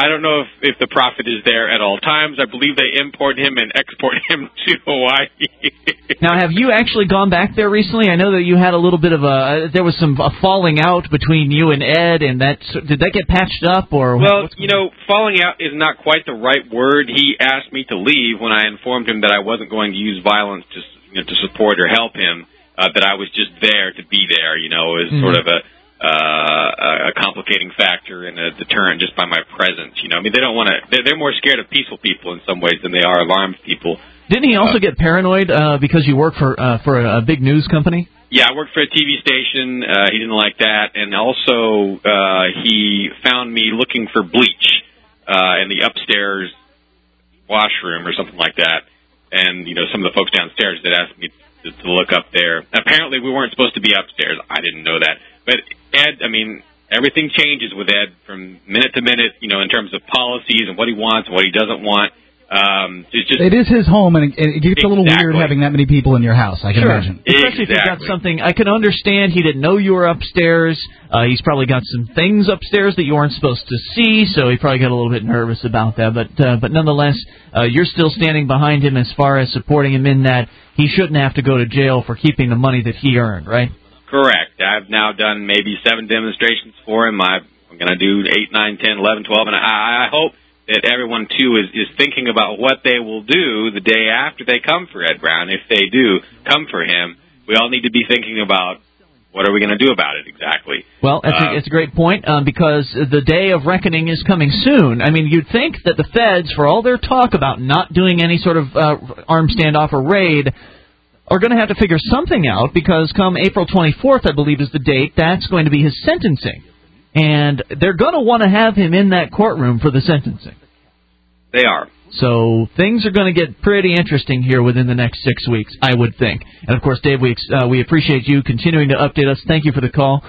the prophet is there at all times. I believe they import him and export him to Hawaii. Now, have you actually gone back there recently? I know that you had a little bit of there was some falling out between you and Ed, and did that get patched up or? Well, falling out is not quite the right word. He asked me to leave when I informed him that I wasn't going to use violence to support or help him. That I was just there to be there. As sort of a complicating factor and a deterrent just by my presence. They don't want to. They're more scared of peaceful people in some ways than they are alarmed people. Didn't he also get paranoid because you work for a big news company? Yeah, I worked for a TV station. He didn't like that, and also he found me looking for bleach in the upstairs washroom or something like that. And some of the folks downstairs that asked me to look up there. Apparently, we weren't supposed to be upstairs. I didn't know that, but Ed, everything changes with Ed from minute to minute, in terms of policies and what he wants and what he doesn't want. It is his home, and it gets a little weird having that many people in your house, I can imagine. Especially if you've got something. I can understand he didn't know you were upstairs. He's probably got some things upstairs that you weren't supposed to see, so he probably got a little bit nervous about that. But nonetheless, you're still standing behind him as far as supporting him in that he shouldn't have to go to jail for keeping the money that he earned, right? Correct. I've now done maybe 7 demonstrations for him. I'm going to do 8, 9, 10, 11, 12, and I hope that everyone, too, is thinking about what they will do the day after they come for Ed Brown. If they do come for him, we all need to be thinking about what are we going to do about it exactly. Well, it's a great point because the day of reckoning is coming soon. You'd think that the feds, for all their talk about not doing any sort of armed standoff or raid, are going to have to figure something out because come April 24th, I believe is the date, that's going to be his sentencing. And they're going to want to have him in that courtroom for the sentencing. They are. So things are going to get pretty interesting here within the next 6 weeks, I would think. And, of course, Dave, we appreciate you continuing to update us. Thank you for the call.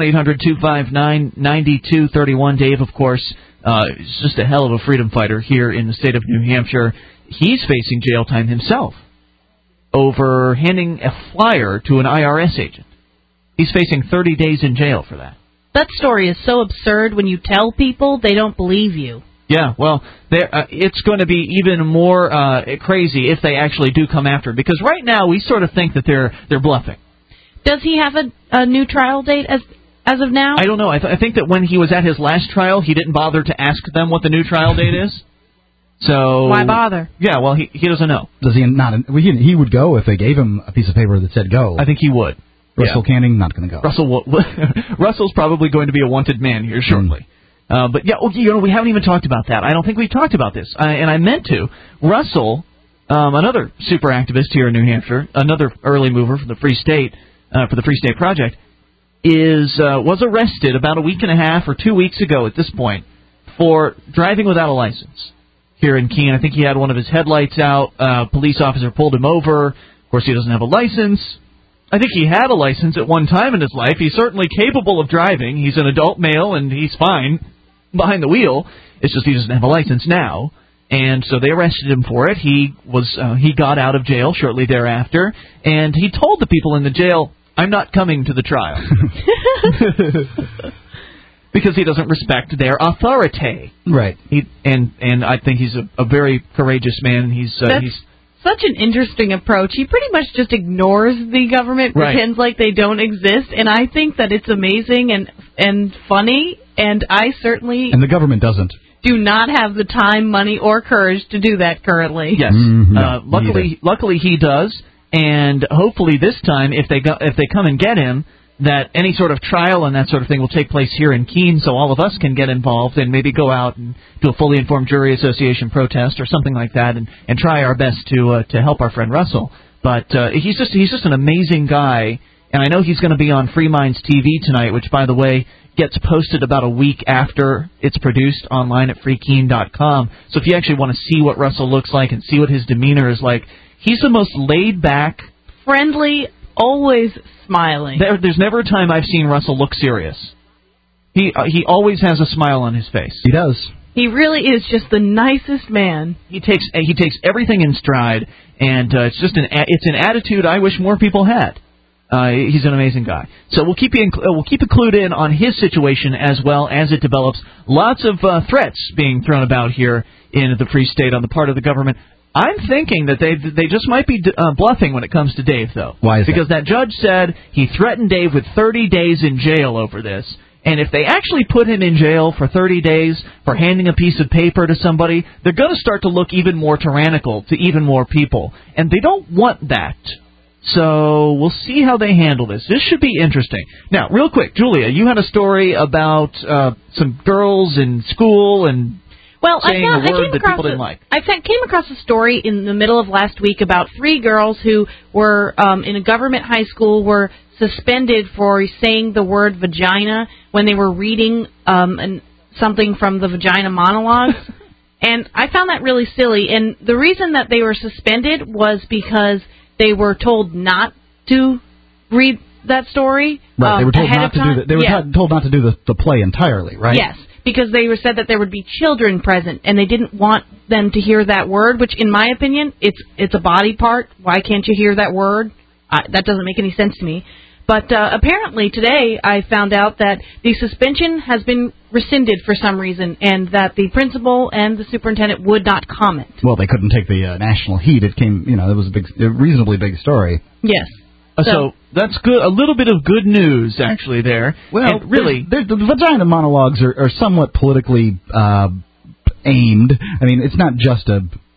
1-800-259-9231. Dave, of course, is just a hell of a freedom fighter here in the state of New Hampshire. He's facing jail time himself over handing a flyer to an IRS agent. He's facing 30 days in jail for that. That story is so absurd. When you tell people, they don't believe you. Yeah, well, it's going to be even more crazy if they actually do come after him. Because right now we sort of think that they're bluffing. Does he have a new trial date as of now? I don't know. I think that when he was at his last trial, he didn't bother to ask them what the new trial date is. So why bother? Yeah, well, he doesn't know. Does he not? He would go if they gave him a piece of paper that said go. I think he would. Russell Canning, not going to go. Russell's probably going to be a wanted man here shortly. But yeah, we haven't even talked about that. I don't think we've talked about this, and I meant to. Russell, another super activist here in New Hampshire, another early mover for the Free State Project, was arrested about a week and a half or 2 weeks ago at this point for driving without a license here in Keene. I think he had one of his headlights out. Police officer pulled him over. Of course, he doesn't have a license. I think he had a license at one time in his life. He's certainly capable of driving. He's an adult male, and he's fine behind the wheel. It's just he doesn't have a license now. And so they arrested him for it. He got out of jail shortly thereafter, and he told the people in the jail, "I'm not coming to the trial." Because he doesn't respect their authority. Right. And I think he's a very courageous man. He's such an interesting approach. He pretty much just ignores the government, pretends like they don't exist, and I think that it's amazing and funny, and I certainly... And the government doesn't. ...do not have the time, money, or courage to do that currently. Yes. Luckily he does, and hopefully this time, if they come and get him, that any sort of trial and that sort of thing will take place here in Keene, so all of us can get involved and maybe go out and do a fully informed jury association protest or something like that, and try our best to help our friend Russell. But he's just an amazing guy, and I know he's going to be on Free Minds TV tonight, which, by the way, gets posted about a week after it's produced online at freekeene.com. So if you actually want to see what Russell looks like and see what his demeanor is like, he's the most laid back, friendly, always smiling. There's never a time I've seen Russell look serious. He always has a smile on his face. He does. He really is just the nicest man. He takes everything in stride, and it's just an attitude I wish more people had. He's an amazing guy. So we'll keep you clued in on his situation as well as it develops. Lots of threats being thrown about here in the Free State on the part of the government. I'm thinking that they just might be bluffing when it comes to Dave, though. Why is because that judge said he threatened Dave with 30 days in jail over this. And if they actually put him in jail for 30 days for handing a piece of paper to somebody, they're going to start to look even more tyrannical to even more people. And they don't want that. So we'll see how they handle this. This should be interesting. Now, real quick, Julia, you had a story about some girls in school and saying a word that people didn't like. I came across a story in the middle of last week about 3 girls who were in a government high school were suspended for saying the word vagina when they were reading something from the vagina monologues. And I found that really silly. And the reason that they were suspended was because they were told not to read that story. Right, they were told ahead not of time. to do. They were told not to do the play entirely, right? Yes, because they were said that there would be children present, and they didn't want them to hear that word. Which, in my opinion, it's a body part. Why can't you hear that word? That doesn't make any sense to me. But apparently today I found out that the suspension has been rescinded for some reason, and that the principal and the superintendent would not comment. Well, they couldn't take the national heat. It came, it was a reasonably big story. Yes. So that's good. A little bit of good news, actually, there. Well, and really, the vagina monologues are somewhat politically aimed. I mean, it's not just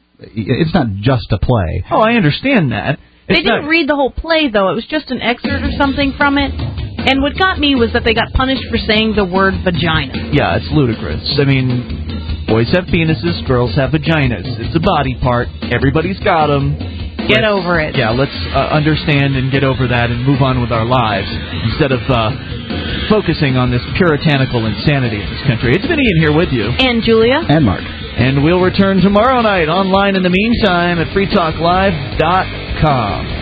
a play. Oh, I understand that. They didn't read the whole play, though. It was just an excerpt or something from it. And what got me was that they got punished for saying the word vagina. Yeah, it's ludicrous. I mean, boys have penises, girls have vaginas. It's a body part. Everybody's got them. Get over it. Yeah, let's understand and get over that and move on with our lives instead of focusing on this puritanical insanity in this country. It's Vinny in here with you. And Julia. And Mark. And we'll return tomorrow night online in the meantime at freetalklive.com.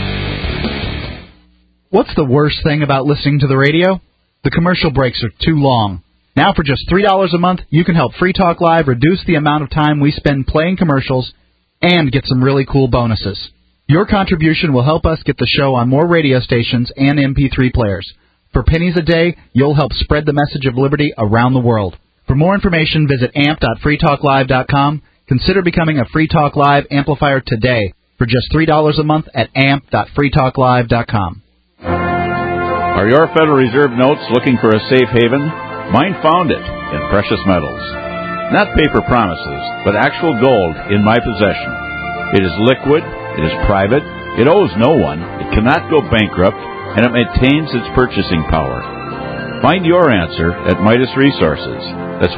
What's the worst thing about listening to the radio? The commercial breaks are too long. Now for just $3 a month, you can help Free Talk Live reduce the amount of time we spend playing commercials and get some really cool bonuses. Your contribution will help us get the show on more radio stations and MP3 players. For pennies a day, you'll help spread the message of liberty around the world. For more information, visit amp.freetalklive.com. Consider becoming a Free Talk Live amplifier today for just $3 a month at amp.freetalklive.com. Are your Federal Reserve notes looking for a safe haven? Mine found it in precious metals. Not paper promises, but actual gold in my possession. It is liquid, it is private, it owes no one, it cannot go bankrupt, and it maintains its purchasing power. Find your answer at Midas Resources. That's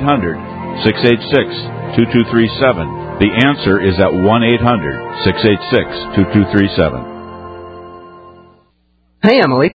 1-800-686-2237. The answer is at 1-800-686-2237. Hey, Emily.